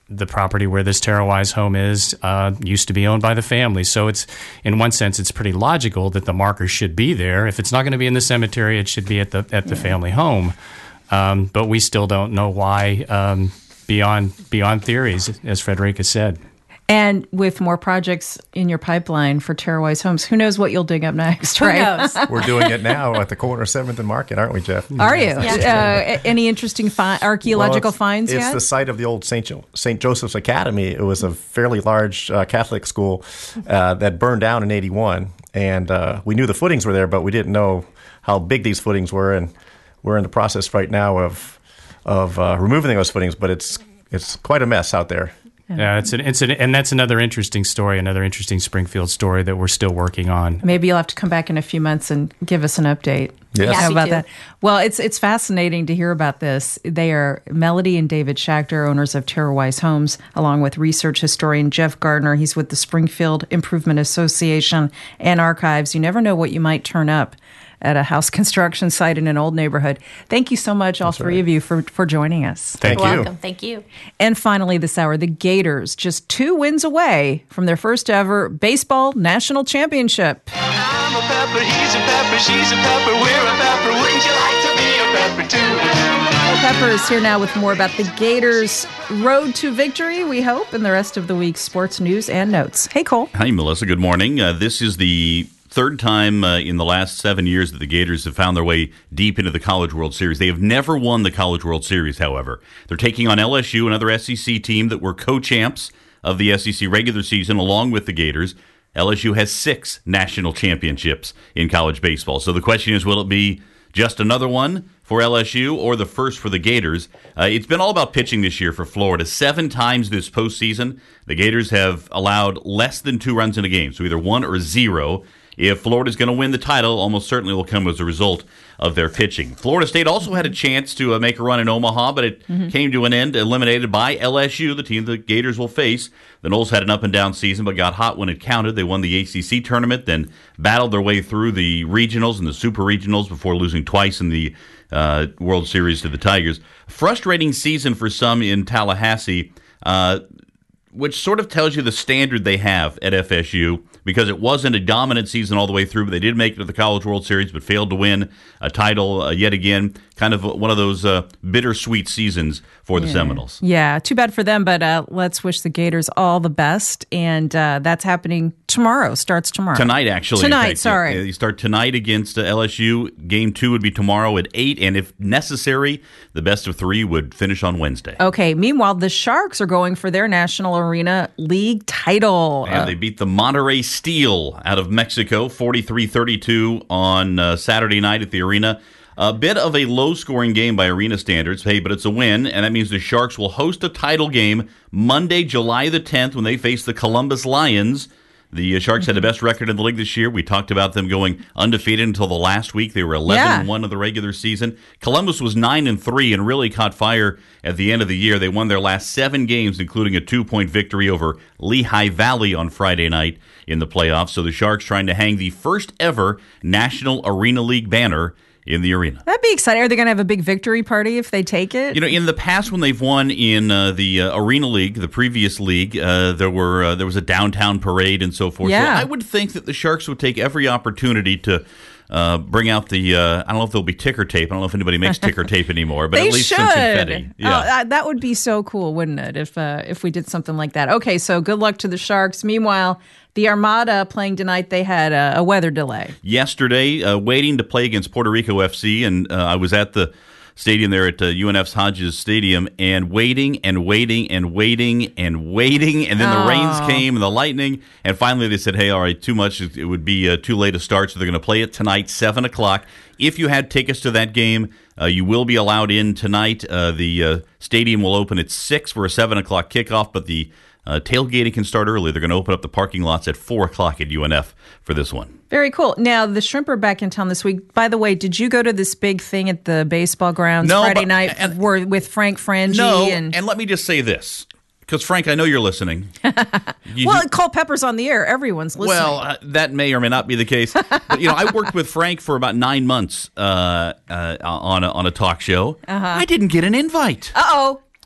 the property where this Terrawise home is uh, used to be owned by the family. So it's, in one sense, it's pretty logical that the marker should be there. If it's not going to be in the cemetery, it should be at the at the yeah. family home. Um, but we still don't know why, um, beyond beyond theories, as Frederica said. And with more projects in your pipeline for Terrawise Homes, who knows what you'll dig up next, Who right? knows? We're doing it now at the corner of seventh and Market, aren't we, Jeff? Are you? Yeah. Uh, any interesting fi- archaeological well, it's, finds it's yet? It's the site of the old Saint Jo- Saint Joseph's Academy. It was a fairly large uh, Catholic school uh, that burned down in eighty-one. And uh, we knew the footings were there, but we didn't know how big these footings were. And we're in the process right now of of uh, removing those footings, but it's it's quite a mess out there. Yeah, it's an, it's an, and that's another interesting story, another interesting Springfield story that we're still working on. Maybe you'll have to come back in a few months and give us an update. Yes. How about to. that? Well, it's it's fascinating to hear about this. They are Melody and David Schachter, owners of Terrawise Homes, along with research historian Jeff Gardner. He's with the Springfield Improvement Association and Archives. You never know what you might turn up at a house construction site in an old neighborhood. Thank you so much, all That's three right. of you, for, for joining us. Thank You're you. welcome. Thank you. And finally this hour, the Gators, just two wins away from their first ever baseball national championship. I'm a pepper, he's a pepper, she's a pepper, we're a pepper, wouldn't you like to be a pepper too? Cole Pepper is here now with more about the Gators' road to victory, we hope, and the rest of the week's sports news and notes. Hey, Cole. Hi, Melissa. Good morning. Uh, this is the third time uh, in the last seven years that the Gators have found their way deep into the College World Series. They have never won the College World Series, however. They're taking on L S U, another S E C team that were co-champs of the S E C regular season along with the Gators. L S U has six national championships in college baseball. So the question is, will it be just another one for L S U or the first for the Gators? Uh, it's been all about pitching this year for Florida. Seven times this postseason, the Gators have allowed less than two runs in a game, so either one or zero. If Florida's going to win the title, almost certainly will come as a result of their pitching. Florida State also had a chance to uh, make a run in Omaha, but it mm-hmm. came to an end, eliminated by L S U, the team the Gators will face. The Noles had an up-and-down season, but got hot when it counted. They won the A C C tournament, then battled their way through the regionals and the super regionals before losing twice in the uh, World Series to the Tigers. Frustrating season for some in Tallahassee, uh, which sort of tells you the standard they have at F S U, because it wasn't a dominant season all the way through, but they did make it to the College World Series, but failed to win a title uh, yet again. Kind of one of those uh, bittersweet seasons for the yeah. Seminoles. Yeah, too bad for them, but uh, let's wish the Gators all the best. And uh, that's happening tomorrow, starts tomorrow. Tonight, actually. Tonight, fact, sorry. Yeah, you start tonight against uh, L S U. Game two would be tomorrow at eight, and if necessary, the best of three would finish on Wednesday. Okay, meanwhile, the Sharks are going for their National Arena League title. And uh, they beat the Monterrey Steel out of Mexico, forty-three thirty-two on uh, Saturday night at the arena. A bit of a low-scoring game by arena standards, hey, but it's a win, and that means the Sharks will host a title game Monday, July the tenth, when they face the Columbus Lions. The uh, Sharks had the best record in the league this year. We talked about them going undefeated until the last week. They were eleven and one of the regular season. Columbus was nine and three and really caught fire at the end of the year. They won their last seven games, including a two-point victory over Lehigh Valley on Friday night in the playoffs. So the Sharks trying to hang the first ever National Arena League banner in the arena. That'd be exciting. Are they going to have a big victory party if they take it? You know, in the past when they've won in uh, the uh, Arena League, the previous league, uh, there were uh, there was a downtown parade and so forth. Yeah. So I would think that the Sharks would take every opportunity to uh, bring out the, uh, I don't know if there'll be ticker tape. I don't know if anybody makes ticker tape anymore, but they at least should. some confetti. Yeah. Oh, uh, that would be so cool, wouldn't it, if uh, if we did something like that. Okay, so good luck to the Sharks. Meanwhile, the Armada playing tonight, they had a, a weather delay. Yesterday, uh, waiting to play against Puerto Rico F C, and uh, I was at the stadium there at uh, U N F's Hodges Stadium, and waiting and waiting and waiting and waiting, and then Oh. the rains came and the lightning, and finally they said, hey, all right, too much, it would be uh, too late to start, so they're going to play it tonight, seven o'clock. If you had tickets to that game, uh, you will be allowed in tonight. Uh, the uh, stadium will open at six for a seven o'clock kickoff, but the Uh, tailgating can start early. They're going to open up the parking lots at four o'clock at U N F for this one. Very cool. Now, the Shrimp are back in town this week. By the way, did you go to this big thing at the baseball grounds No, Friday but- night and- were with Frank Frangie? No, and, and let me just say this, because, Frank, I know you're listening. You- well, Cole Pepper's on the air. Everyone's listening. Well, uh, that may or may not be the case. But, you know, I worked with Frank for about nine months uh, uh, on, a, on a talk show. Uh-huh. I didn't get an invite. Uh-oh.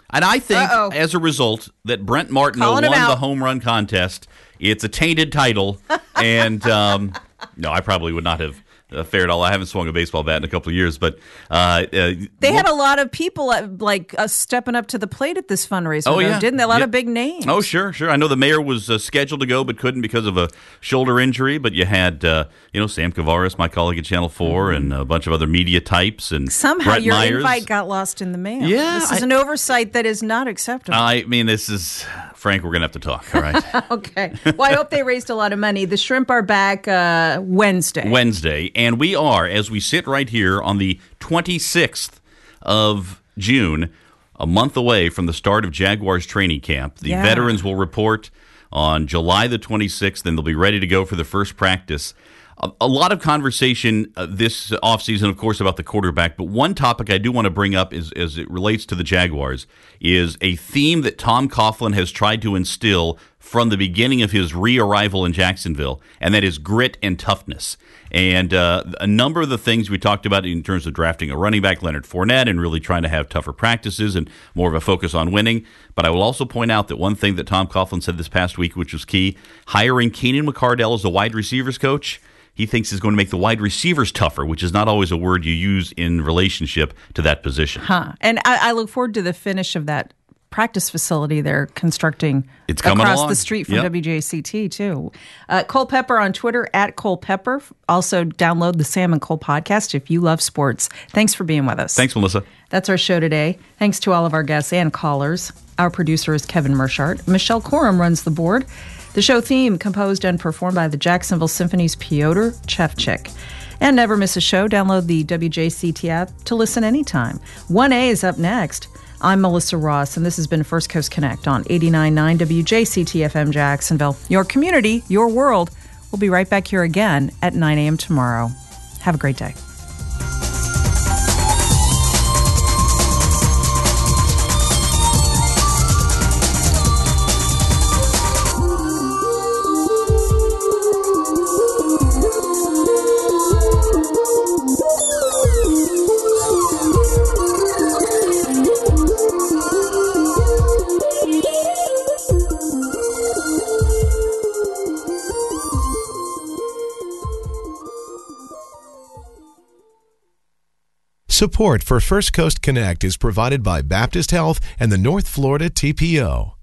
And I think, Uh-oh. as a result, that Brent Martineau Calling won him out. the home run contest. It's a tainted title, and um, no, I probably would not have uh, fared all. I haven't swung a baseball bat in a couple of years, but uh, uh, They had a lot of people uh, like uh, stepping up to the plate at this fundraiser. Oh, though, yeah. didn't they? A lot Yeah. of big names. Oh, sure, sure. I know the mayor was uh, scheduled to go but couldn't because of a shoulder injury. But you had, uh, you know, Sam Kavaris, my colleague at Channel Four, and a bunch of other media types, and Somehow Brett your Myers. invite got lost in the mail. Yeah, this is I- an oversight that is not acceptable. I mean, this is Frank. We're gonna have to talk. All right. Okay. Well, I hope they raised a lot of money. The shrimp are back uh, Wednesday. Wednesday, and we are, as we sit right here on the twenty-sixth of June, a month away from the start of Jaguars training camp. The Yeah. veterans will report on July the twenty-sixth, and they'll be ready to go for the first practice. A, a lot of conversation uh, this offseason, of course, about the quarterback, but one topic I do want to bring up is, as it relates to the Jaguars is a theme that Tom Coughlin has tried to instill from the beginning of his re-arrival in Jacksonville, and that is grit and toughness. And uh, a number of the things we talked about in terms of drafting a running back, Leonard Fournette, and really trying to have tougher practices and more of a focus on winning. But I will also point out that one thing that Tom Coughlin said this past week, which was key, hiring Keenan McCardell as the wide receivers coach, he thinks is going to make the wide receivers tougher, which is not always a word you use in relationship to that position. Huh. And I, I look forward to the finish of that practice facility they're constructing It's coming across along. the street from Yep. W J C T, too. Uh, Cole Pepper on Twitter, at Cole Pepper. Also, download the Sam and Cole podcast if you love sports. Thanks for being with us. Thanks, Melissa. That's our show today. Thanks to all of our guests and callers. Our producer is Kevin Mershart. Michelle Corum runs the board. The show theme composed and performed by the Jacksonville Symphony's Piotr Chevchik. And never miss a show. Download the W J C T app to listen anytime. one A is up next. I'm Melissa Ross, and this has been First Coast Connect on eighty-nine point nine W J C T F M Jacksonville. Your community, your world. We'll be right back here again at nine a.m. tomorrow. Have a great day. Support for First Coast Connect is provided by Baptist Health and the North Florida T P O.